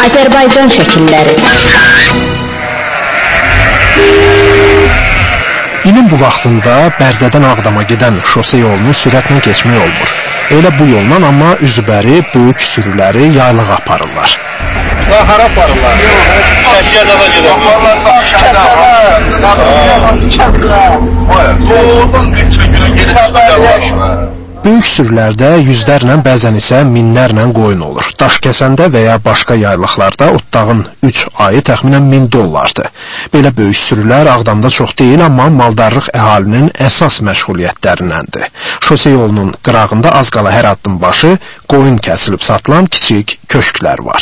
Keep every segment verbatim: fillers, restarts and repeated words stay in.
Azərbaycan şəkilləri. İlin bu vaxtında Bərdədən Ağdama gedən şose yolunu sürətlə keçmək olmur. Elə bu yolla amma üzbəri böyük sürüləri yaylığa aparırlar. Və hara aparırlar? Şəkiyə zada gedir. Aparırlar, şəkiyə. Böyük sürülərdə yüzlərlə, bəzən isə minlərlə qoyun olur. Daş kəsəndə və ya başqa yaylıqlarda otdağın üç ayı təxminən min dollardır. Belə böyük sürülər Ağdamda çox deyil, amma maldarlıq əhalinin əsas məşğuliyyətlərindəndir. Şose yolunun qırağında az qala hər addım başı qoyun kəsilib satılan kiçik köşklər var.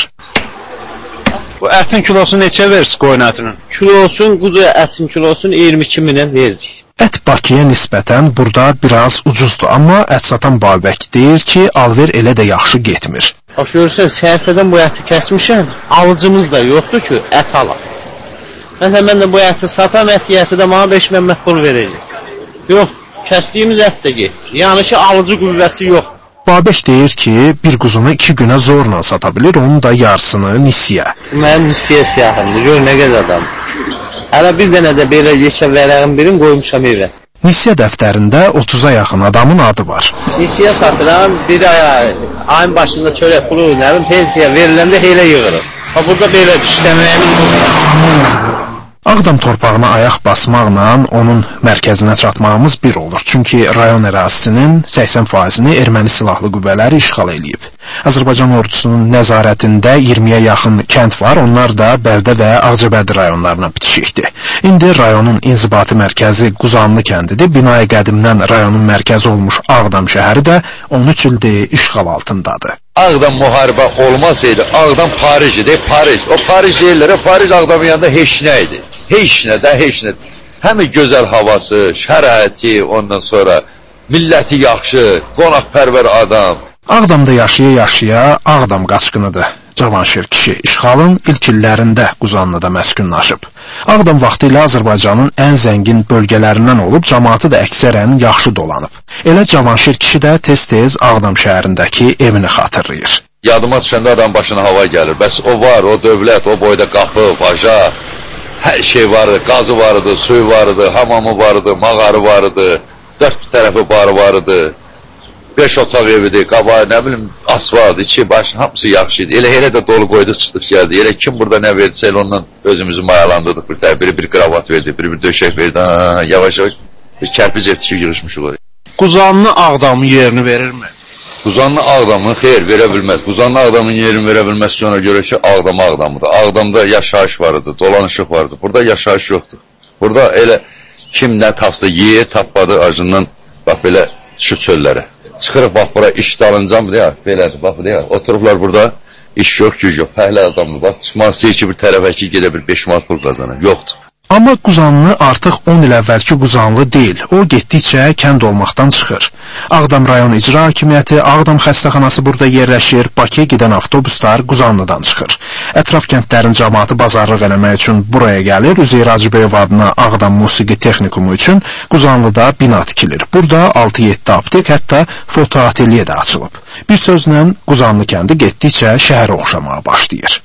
Bu ətin kilosu neçə verir qoyun ətinin? Kilosun, quzu ətin kilosunu iyirmi iki minə veririk. Ət Bakıya nisbətən burada biraz ucuzdur, amma ət satan Babək deyir ki, alver elə də yaxşı getmir. Bax, görürsən, səhərfədən bu əti kəsmişəm, alıcımız da yoxdur ki, ət alaq. Məsələn, mən də bu əti satam, ət yiyəsi də bana beş min pul verəcək. Yox, kəsdiyimiz ət də getmir. Yəni ki, alıcı qüvvəsi yox. Babək deyir ki, bir quzunu iki günə zorla sata bilir, onun da yarısını nisiyə. Mənim nisiyə siyahımdır, gör nə qədər adam. Hələ bir dənə də belə yeşə vərəğin birini qoymuşam evə. Nisiyə dəftərində otuza yaxın adamın adı var. Nisiyə satıram, bir aya, ayın başında çörək pulu oynarım, pensiya veriləndə elə yığırım. Ha, burada belə işləməyimiz olur. Ağdam torpağına ayaq basmaqla onun mərkəzinə çatmağımız bir olur. Çünki rayon ərazisinin səksən faizini erməni silahlı qüvvələri işğal eləyib. Azərbaycan ordusunun nəzarətində iyirmiyə yaxın kənd var, onlar da Bərdə və Ağcabədi rayonlarına bitişikdir. İndi rayonun inzibati mərkəzi Quzanlı kəndidir. Binayı qədimdən rayonun mərkəzi olmuş Ağdam şəhəri də on üç ildir işğal altındadır. Ağdam müharibə olmasaydı, Ağdam Paris idi, Paris. O Paris deyirlər, Paris Ağdamın yanında heç nə idi. Heç nə də, heç nə. Həmi gözəl havası, şəraiti, ondan sonra milləti yaxşı, qonaqpərvər adam. Ağdamda yaşaya-yaşaya Ağdam qaçqınıdır. Cavanşir kişi işğalın ilk illərində Quzanlıda məskunlaşıb. Ağdam vaxtı ilə Azərbaycanın ən zəngin bölgələrindən olub, cəmaatı da əksərən yaxşı dolanıb. Elə Cavanşir kişi də tez-tez Ağdam şəhərindəki evini xatırlayır. Yadıma düşəndə adam başına hava gəlir. Bəs o var, o dövlət, o boyda qapı, vaja, hər şey vardı, qazı vardı, suyu vardı, hamamı vardı, mağarı vardı, dörd tərəfi barı vardı. Beş otaq evidir, qabağı, nə bilim, asfalt, içi, başı, hamısı yaxşı idi. Elə elə də dolu qoyduq, çıxdıq gəldi. Elə kim burada nə verdisə, elə ondan özümüzü mayalandırdık. Bir tər, biri bir kravat verdi, biri bir döşək verdi. Ha, yavaş yavaş bir kərpiz ev tikib yığışmışıq oraya. Quzanlı Ağdamın yerini verirmi? Quzanlı Ağdamın xeyr verə bilməz. Quzanlı Ağdamın yerini verə bilməz ki, ona görə ki, Ağdam Ağdamıdır. Ağdamda yaşayış vardı, dolanışıq vardı. Burada yaşayış yoxdur. Burada elə kim nə tapsa yer, tapmadı acından, bax belə şu çöllərə. Çıxırıq, bax, bura iş dalıncam, deyək, belədir, bax, deyək, oturublar burada, iş yox, güc yox, fəhlə adamdır, bax, çıxmaq istəyir ki, bir tərəfə ki, gedə bir beş manat pul qazanır, yoxdur. Amma Quzanlı artıq on il əvvəlki Quzanlı deyil, o getdikcə kənd olmaqdan çıxır. Ağdam rayon icra hakimiyyəti, Ağdam xəstəxanası burada yerləşir, Bakıya gedən avtobuslar Quzanlıdan çıxır. Ətraf kəndlərin cəmaatı bazarlıq eləmək üçün buraya gəlir, Üzeyir Hacıbəyov adına Ağdam Musiqi Texnikumu üçün Quzanlıda bina tikilir. Burada altı yeddi aptek, hətta foto ateliye də açılıb. Bir sözlə Quzanlı kəndi getdikcə şəhərə oxşamağa başlayır.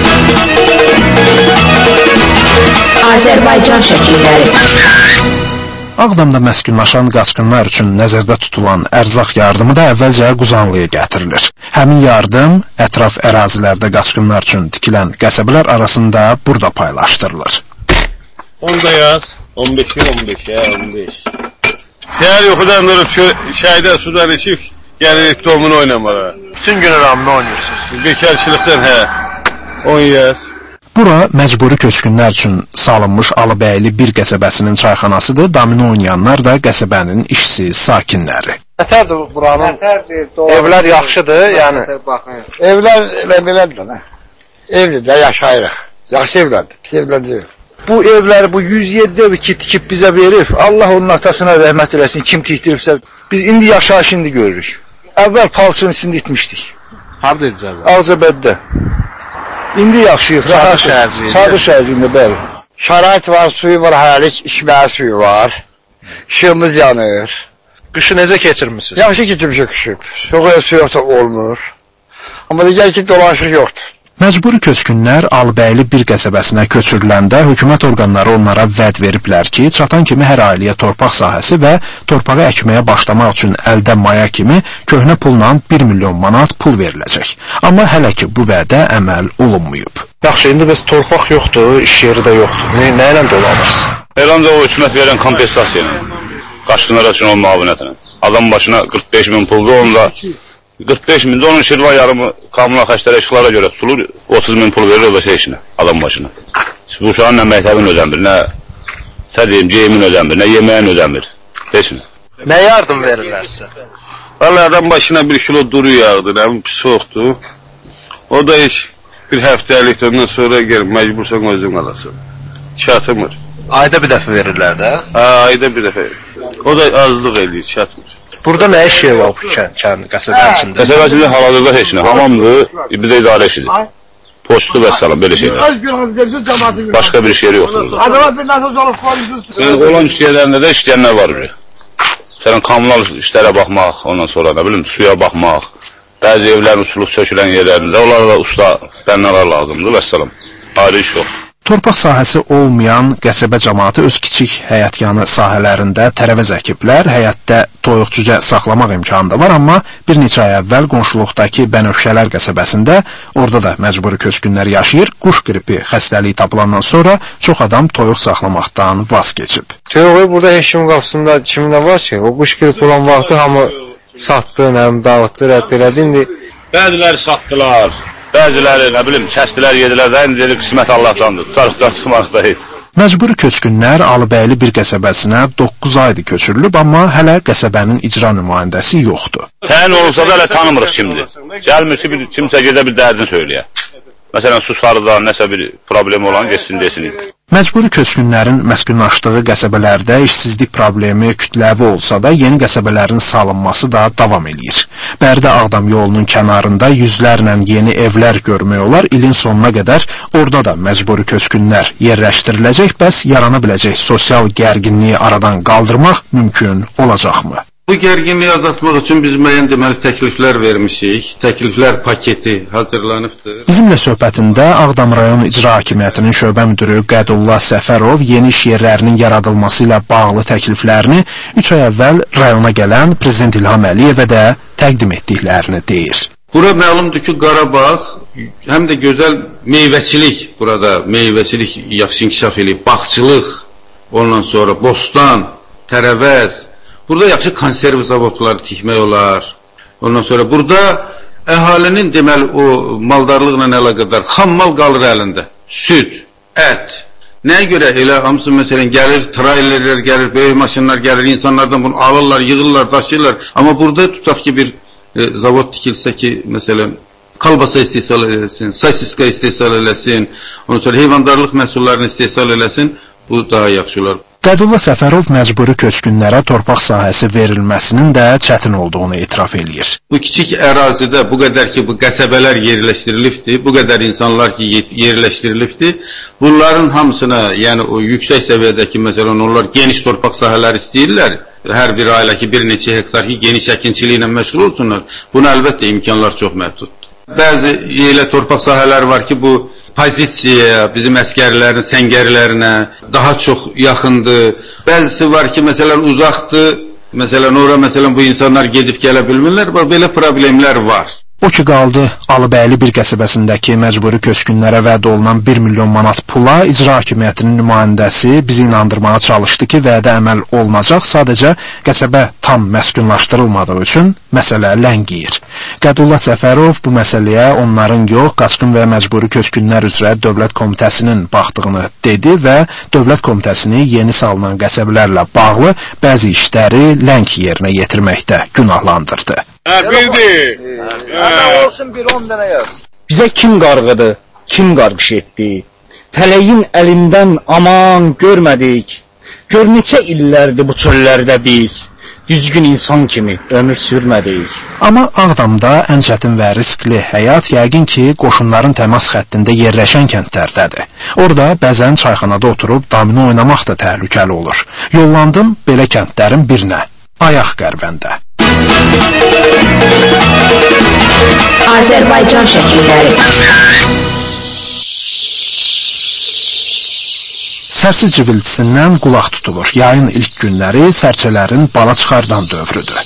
Azərbaycan şəkilləri. Ağdamda məskunlaşan qaçqınlar üçün nəzərdə tutulan ərzaq yardımı da əvvəlcə Quzanlıya gətirilir. Həmin yardım ətraf ərazilərdə qaçqınlar üçün tikilən qəsəbələr arasında burada paylaşdırılır. Onda yaz. on beş on beş, on beş. Şəhər yoxudan durub şəhərdə sudan içib gəlirik domunu oynamağa. Bütün gün ramını oynuyorsunuz. Bekarçılıqdan, hə. on yaz. Bura məcburi köçkünlər üçün salınmış Alıbəyli bir qəsəbəsinin çayxanasıdır. Domino oynayanlar da qəsəbənin işsiz sakinləri. Nətərdir buranın? Evlər yaxşıdır, yəni. Evlər elə belədir də. Evli də yaşayırıq. Yaxşı evlərdir, pis evlər deyil. Bu evləri, bu yüz yeddi evi ki, tikib bizə verib, Allah onun atasına rəhmət eləsin, kim tikdiribsə, biz indi yaşayış indi görürük. Əvvəl palçının içində itmişdik. Harada edəcək? Ağcabədidə. İndi yaxşıyıq, rahat şəhərciyik. Sadı şəhərciyində, bəli. Şərait var, suyu var, hələlik içməyə suyu var. İşığımız yanır. Qışı necə keçirmişsiniz? Yaxşı keçirmişik qışı. Soğuya su yoxsa olmur. Amma da gəl ki, dolanışıq yoxdur. Məcburi köçkünlər Alıbəyli bir qəsəbəsinə köçürüləndə hökumət orqanları onlara vəd veriblər ki, çatan kimi hər ailəyə torpaq sahəsi və torpağı əkməyə başlamaq üçün əldə maya kimi köhnə pulla bir milyon manat pul veriləcək. Amma hələ ki bu vədə əməl olunmayıb. Yaxşı, indi bəs torpaq yoxdur, iş yeri də yoxdur. Nə, nə ilə dolanırsınız? Elanda o hökumət verən kompensasiya ilə, qaçqınlara üçün o müavinətlə. Adam başına qırx beş min puldur, onda qırx beş min də onun şirva yarımı kamuna xəstələ işıqlara görə tutulur, otuz min pul verir o da şey işinə, adam başına. Bu uşağın nə məktəbin ödənmir, nə sədiyim, geyimin ödənmir, nə yeməyin ödənmir, heç nə. Nə yardım verirlər sizə? Valla adam başına bir kilo duru yağdı, nə pis soğukdur. O da iş bir həftəlik, ondan sonra gel, məcbursan özün alasın. Çatmır. Ayda bir dəfə verirlər də? Hə, ayda bir dəfə. O da azlıq eləyir, çatmır. Burada nə iş yeri var bu kənd qəsəbəsində? Qəsəbəsində hal-hazırda heç nə. Hamamdır, bir də idarə işidir. Postu və salam, belə şeylər. Başqa bir iş yeri yoxdur. Olan iş yerlərində də işləyənlər var. Məsələn, kommunal işlərə baxmaq, ondan sonra nə bilim, suya baxmaq, bəzi evlərin usulub sökülən yerlərində, onlara da usta bənnalar lazımdır və salam. Ayrı iş yox. Torpaq sahəsi olmayan qəsəbə cəmaatı öz kiçik həyətyanı sahələrində tərəvəz əkiblər, həyətdə toyuq-cücə saxlamaq imkanı da var, amma bir neçə ay əvvəl qonşuluqdakı Bənövşələr qəsəbəsində, orada da məcburi köçkünlər yaşayır, quş qripi xəstəliyi tapılandan sonra çox adam toyuq saxlamaqdan vaz keçib. Toyuğu burada heç kimin qapısında kimdə var ki, o quş qripi olan vaxtı hamı satdı, nəm, dağıtdı, rədd elədi, indi Bəziləri satdılar. Bəziləri, nə bilim, kəsdilər, yedilər də, indi dedi, qismət Allahdandır, tutarıqdan tutmarıq da heç. Məcburi köçkünlər Alıbəyli bir qəsəbəsinə doqquz aydır köçürülüb, amma hələ qəsəbənin icra nümayəndəsi yoxdur. Təyin olunsa da hələ tanımırıq kimdir. Gəlmir ki, bir, kimsə gedə bir dərdini söyləyə. Məsələn, su sarıda nəsə bir problem olan geçsin desin. Məcburi köçkünlərin məskunlaşdığı qəsəbələrdə işsizlik problemi kütləvi olsa da, yeni qəsəbələrin salınması da davam edir. Bərdə-Ağdam yolunun kənarında yüzlərlə yeni evlər görmək olar, ilin sonuna qədər orada da məcburi köçkünlər yerləşdiriləcək, bəs yarana biləcək sosial gərginliyi aradan qaldırmaq mümkün olacaqmı? Bu gərginliyi azaltmaq üçün biz müəyyən deməli təkliflər vermişik. Təkliflər paketi hazırlanıbdır. Bizimlə söhbətində Ağdam rayon icra hakimiyyətinin şöbə müdürü Qədullah Səfərov yeni iş yerlərinin yaradılması ilə bağlı təkliflərini üç ay əvvəl rayona gələn Prezident İlham Əliyevə də təqdim etdiklərini deyir. Bura məlumdur ki, Qarabağ həm də gözəl meyvəçilik, burada meyvəçilik yaxşı inkişaf eləyib, bağçılıq, ondan sonra bostan, tərəvəz. Burada yaxşı konserv zavodları tikmək olar. Ondan sonra burada əhalinin deməli o maldarlıqla əlaqədar xam mal qalır əlində. Süd, ət. Nəyə görə elə hamısı məsələn gəlir, trailerlər gəlir, böyük maşınlar gəlir, insanlardan bunu alırlar, yığırlar, daşıyırlar. Amma burada tutaq ki bir e, zavod tikilsə ki məsələn kalbasa istehsal eləsin, sosiska istehsal eləsin, ondan sonra heyvandarlıq məhsullarını istehsal eləsin, bu daha yaxşı olar. Qədullah Səfərov məcburi köçkünlərə torpaq sahəsi verilməsinin də çətin olduğunu etiraf eləyir. Bu kiçik ərazidə bu qədər ki, bu qəsəbələr yerləşdirilibdir, bu qədər insanlar ki, yerləşdirilibdir, bunların hamısına, yəni o yüksək səviyyədəki, məsələn, onlar geniş torpaq sahələri istəyirlər, hər bir ailə ki, bir neçə hektar ki, geniş əkinçiliklə məşğul olsunlar, buna əlbəttə imkanlar çox məhduddur. Bəzi yerlə torpaq sahələri var ki, bu pozisiyaya, bizim əskərlərin, səngərlərinə daha çox yaxındır. Bəzisi var ki, məsələn, uzaqdır. Məsələn, ora məsələn bu insanlar gedib gələ bilmirlər. Belə problemlər var. O ki qaldı, Alıbəyli bir qəsəbəsindəki məcburi köçkünlərə vəd olunan bir milyon manat pula icra hakimiyyətinin nümayəndəsi bizi inandırmağa çalışdı ki, vədə əməl olunacaq, sadəcə qəsəbə tam məskunlaşdırılmadığı üçün məsələ ləngiyir. Qədullah Səfərov bu məsələyə onların yox, qaçqın və məcburi köçkünlər üzrə Dövlət Komitəsinin baxdığını dedi və Dövlət Komitəsini yeni salınan qəsəbələrlə bağlı bəzi işləri ləng yerinə yetirməkdə günahlandırdı. Hə, bildi. Hə, olsun bir on dənə yaz. Bizə kim qarğıdı, kim qarqış etdi? Tələyin əlindən aman görmədik. Gör neçə illərdir bu çöllərdə biz. Düzgün insan kimi ömür sürmədik. Amma Ağdamda ən çətin və riskli həyat yəqin ki, qoşunların təmas xəttində yerləşən kəndlərdədir. Orada bəzən çayxanada oturub domino oynamaq da təhlükəli olur. Yollandım belə kəndlərin birinə, Ayaq Qərvəndə. Azərbaycan şəkilləri. Sərçə civildisindən qulaq tutulur. Yayın ilk günləri sərçələrin bala çıxardan dövrüdür.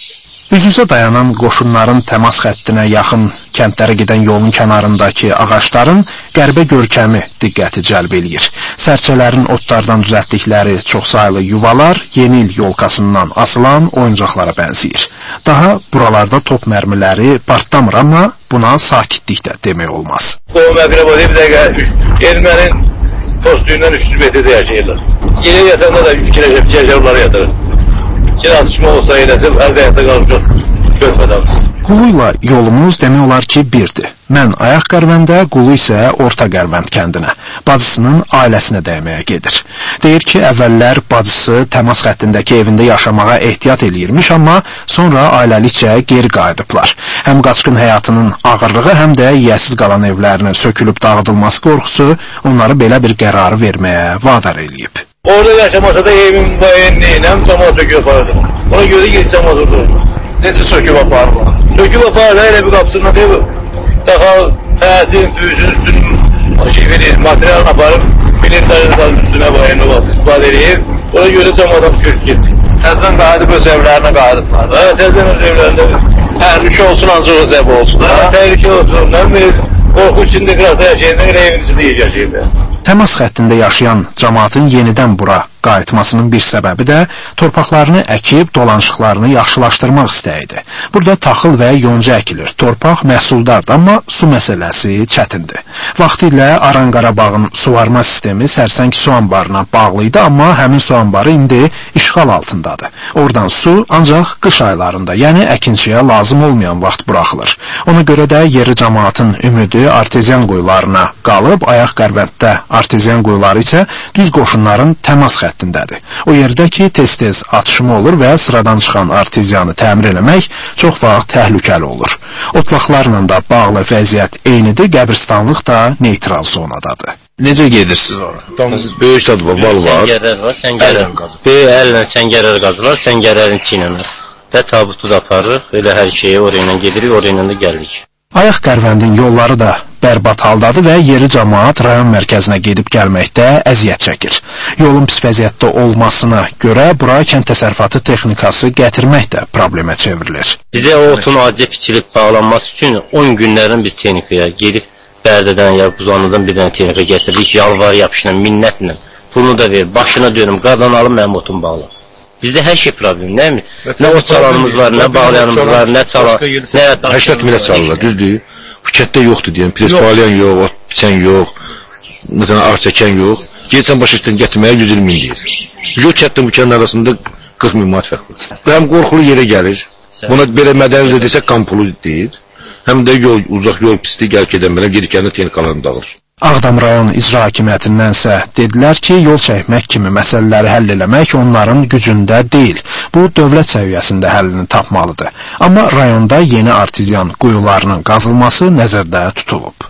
Üz-üzə dayanan qoşunların təmas xəttinə yaxın kəndlərə gedən yolun kənarındakı ağacların qəribə görkəmi diqqəti cəlb eləyir. Sərçələrin otlardan düzəltdikləri çoxsaylı yuvalar yeni il yolkasından asılan oyuncaqlara bənzəyir. Daha buralarda top mərmiləri partlamır, amma buna sakitlik də demək olmaz. O məqrəb bir dəqiqə ermənin postuyundan üç yüz metrdə yaşayırlar. Yine yatanda da fikirləşib, fikirləşib onları yatırır. Yine atışma olsa eləsə, əldə həyatda qalıb çox götmədəmiz. Qulu ilə yolumuz demək olar ki, birdir. Mən ayaq qərvəndə, Qulu isə orta qərvənd kəndinə, bacısının ailəsinə dəyməyə gedir. Deyir ki, əvvəllər bacısı təmas xəttindəki evində yaşamağa ehtiyat eləyirmiş, amma sonra ailəlikcə geri qayıdıblar. Həm qaçqın həyatının ağırlığı, həm də yiyəsiz qalan evlərinin sökülüb dağıdılması qorxusu onları belə bir qərarı verməyə vadar eləyib. Orada yaşamasa da evin bayənliyin, həm cəmat söküb aparırdı. Ona görə geri cəmat orada. Necə söküb aparırdı? Söküb aparırdı, elə bir qapısından deyib, daha təsirin, tüyüsün üstünün şey verir, materialını aparıb, bilindarın üstünə bayənli vaxt istifadə edib, ona görə cəmat köşk getdi. Təzdən qayıdıb öz evlərinə qayıdıblar. Hə, təzdən öz evlərində. Təhlükə olsun, ancaq öz ev olsun. Hə, təhlükə olsun, nə bilir, qorxu içində qıraqda yaşayın, elə evin içində yaşayın. Təmas xəttində yaşayan cəmaatın yenidən bura qayıtmasının bir səbəbi də torpaqlarını əkib dolanışıqlarını yaxşılaşdırmaq istəyidir. Burada taxıl və yonca əkilir. Torpaq məhsuldardır, amma su məsələsi çətindir. Vaxtilə Aran Qarabağın suvarma sistemi Sərsəng su anbarına bağlı idi, amma həmin su anbarı indi işğal altındadır. Oradan su ancaq qış aylarında, yəni əkinçiyə lazım olmayan vaxt buraxılır. Ona görə də yeri cəmaatın ümidi arteziyan quyularına qalıb, ayaq qərvənddə arteziyan quyuları isə düz qoşunların təmas xəttindədir. O yerdə ki, tez-tez atışma olur və sıradan çıxan arteziyanı təmir eləmək çox vaxt təhlükəli olur. Otlaqlarla da bağlı vəziyyət eynidir, qəbirstanlıq da neytral zonadadır. Necə gedirsiniz ora? Böyük tad var, val var. Səngərər var, səngərər qazır. Böyük əllə səngərər qazırlar, səngərərin çiynənir. Və tabutu da aparırıq, elə hər şeyi oraya gedirik, oraya da gəlirik. Ayaq qərvəndin yolları da bərbad haldadır və yeri cəmaat rayon mərkəzinə gedib gəlməkdə əziyyət çəkir. Yolun pis vəziyyətdə olmasına görə bura kənd təsərrüfatı texnikası gətirmək də problemə çevrilir. Bizə o otun acı biçilib bağlanması üçün on günlərin biz texnikaya gedib Bərdədən ya Buzanlıdan bir dənə texnika gətirdik, yalvar yapışla, minnətlə. Pulunu da ver, başına dönüm, qadan alım, mənim otum bağlı. Bizdə hər şey problem, nə mi? Nə o çalanımız var, nə bağlayanımız var, nə çalan, nə... səksən milə çalırlar, düzdür? Bu kətdə yoxdur deyəm, pres bağlayan yox, ot biçən yox, məsələn, ağ çəkən yox. Gelsən baş işdən gətirməyə yüz iyirmi min deyir. Bu kətdən bu kənin arasında qırx min manat fərq var. Həm qorxulu yerə gəlir, buna belə mədənilə desək qampulu deyir, həm də yol, uzaq yol pisliyi gəlib gedən belə gedikəndə texnikalarını dağılır. Ağdam rayon icra hakimiyyətindənsə dedilər ki, yol çəkmək kimi məsələləri həll eləmək onların gücündə deyil. Bu, dövlət səviyyəsində həllini tapmalıdır. Amma rayonda yeni arteziyan quyularının qazılması nəzərdə tutulub.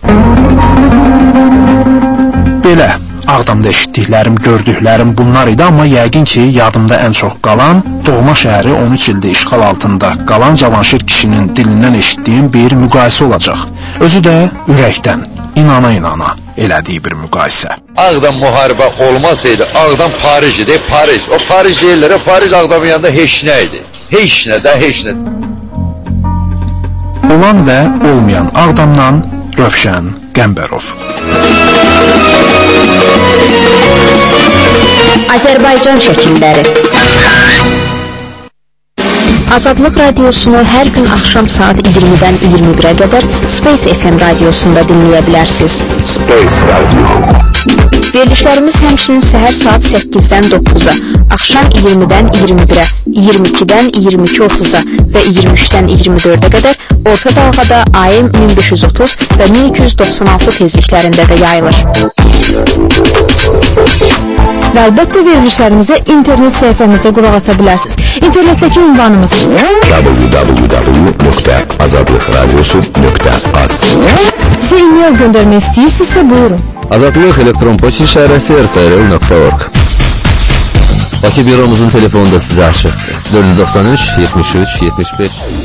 Belə, Ağdamda eşitdiklərim, gördüklərim bunlar idi, amma yəqin ki, yadımda ən çox qalan, doğma şəhəri on üç ildə işğal altında qalan Cavanşir kişinin dilindən eşitdiyim bir müqayisə olacaq. Özü də ürəkdən, inana-inana elədiyi bir müqayisə. Ağdam müharibə olmasaydı, Ağdam Paris idi, Paris. O Paris deyirlər, Paris Ağdamın yanında heç nə idi. Heç nə də, heç nə. Olan və olmayan Ağdamdan Rövşən Qəmbərov. Azərbaycan şəkilləri. Azadlıq radiosunu hər gün axşam saat iyirmidən iyirmi birə qədər Space F M radiosunda dinləyə bilərsiniz. Space Radio. Verilişlərimiz həmçinin səhər saat səkkizdən doqquza, axşam iyirmidən iyirmi birə, iyirmi ikidən iyirmi iki otuza və iyirmi üçdən iyirmi dördə qədər orta dalğada A M min beş yüz otuz və min iki yüz doxsan altı tezliklərində də yayılır. Və əlbəttə verilişlərimizə internet səhifəmizdə qulaq asa bilərsiniz. İnternetdəki ünvanımız w w w nöqtə azadlıq radiosu nöqtə az. Bizə e-mail göndərmək istəyirsinizsə buyurun. Azadlıq elektron poçt işarəsi r f r l nöqtə org. Bakı büromuzun telefonu da sizə açıq. dörd yüz doxsan üç yetmiş üç yetmiş beş